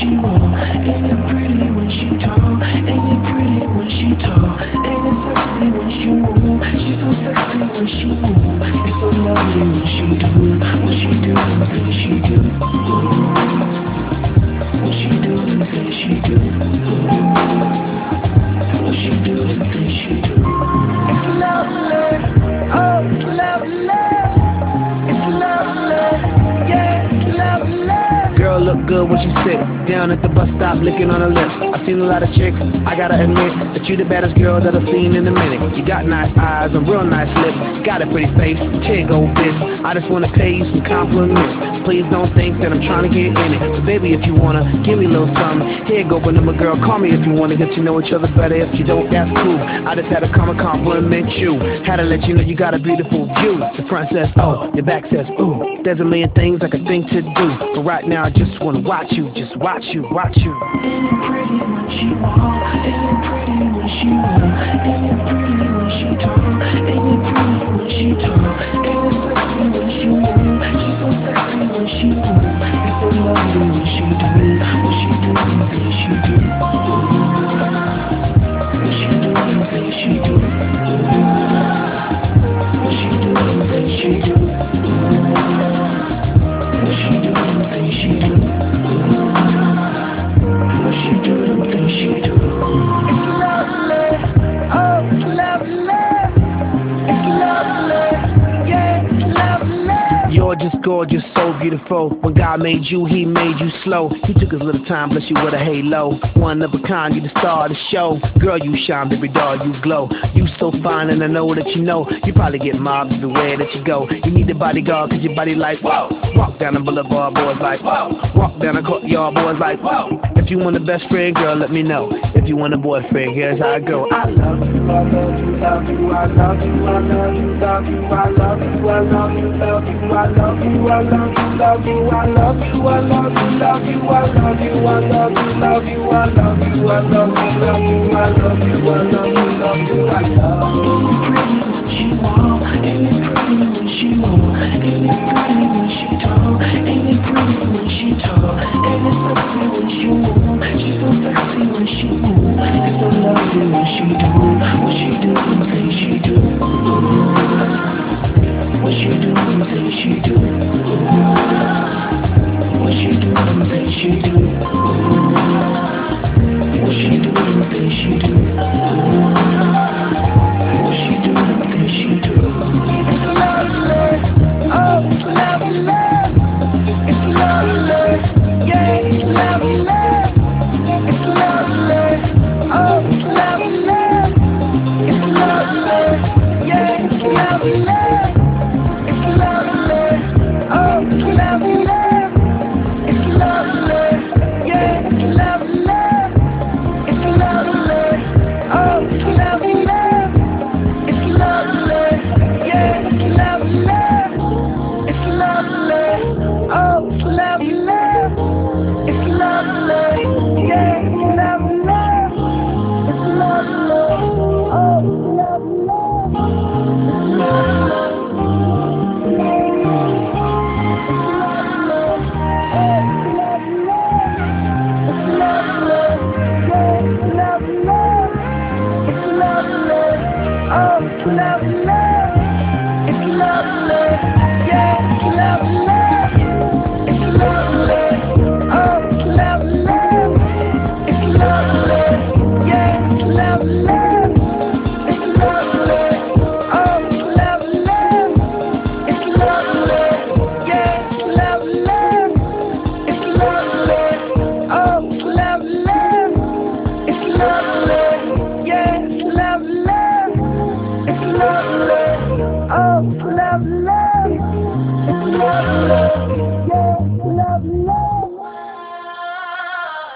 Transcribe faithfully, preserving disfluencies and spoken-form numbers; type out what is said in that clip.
she walk? Ain't it pretty when she talk? Ain't it pretty when she talk? Ain't it sexy when she move? She's so sexy when she move. It's so lovely when she do, when she do the things she do. When she do the things she do. When she do the things she do. It's lovely, oh it's lovely. It's lovely, yeah it's lovely. Girl look good when she sit down at the bus stop licking on her lips. I've seen a lot of chicks, I gotta admit that you the baddest girl that I've seen in a minute. You got nice eyes and real nice lips, got a pretty face, ten gold bits. I just wanna pay you some compliments. Please don't think that I'm trying to get in it, but baby if you wanna, give me a little something. Here go, but I'm a girl, call me if you wanna get to know each other better. If you don't, that's cool. I just had to come and compliment you. Had to let you know you got a beautiful view. The front says oh, your back says ooh. There's a million things I could think to do, but right now I just wanna watch you, just watch you, watch you. Ain't it pretty when she walk? Ain't it pretty when she walk? Ain't it pretty when she talk? Ain't it pretty when she talk? Ain't it sexy when she move? She's so sexy when she move. It's so lovely when she do, when she do the things she do. When she do the things she do. When she do the things she do. When she do the things she do. When she do the things she do. It's lovely, oh it's lovely. It's lovely, yeah it's lovely. You're just gorgeous, so beautiful. When God made you, he made you slow. He took his little time, bless you with a halo. One of a kind, you the star of the show. Girl, you shine, baby doll, you glow. You so fine, and I know that you know. You probably get mobbed everywhere that you go. You need a bodyguard, cause your body like, whoa. Walk down the boulevard, boys like, whoa. Walk down the courtyard, boys like, whoa. If you want a best friend, girl, let me know. If you want a boyfriend, here's how I go. I love you, I love you, love you, I love you, I love you, love you, I love you, I love you, love you, I love you, I love you, love you, I love you, I love you, love you, I love you, I love you, love you, I love you, I love you, love you, I love you, I love you, love you, I love you. Ain't it pretty when she walk? Ain't it pretty when she talk? Ain't it pretty when she talk? Ain't it sexy when she move? She's so sexy when she move. It's so lovely when she do, when she do the things she do. When she do the things she do. When she do the things she do. When she do the things she do. When she do the things she do. It's lovely, oh it's lovely. It's lovely, yeah it's lovely. It's lovely, oh it's lovely. It's lovely, yeah it's lovely. It's lovely, oh it's lovely. It's lovely, yeah it's lovely. It's lovely, oh it's lovely. It's lovely, yeah it's lovely. It's lovely, oh it's lovely. It's lovely, yeah it's lovely. It's lovely, oh it's lovely. It's lovely. Oh, it's lovely. It's lovely. Yeah, it's lovely. It's lovely. Oh, it's lovely. It's lovely. Yeah, it's lovely. It's lovely. Oh, it's lovely. It's lovely. Yeah, it's lovely. It's lovely. Oh, it's lovely. It's lovely. Yeah, it's lovely. It's lovely, oh it's lovely. It's lovely.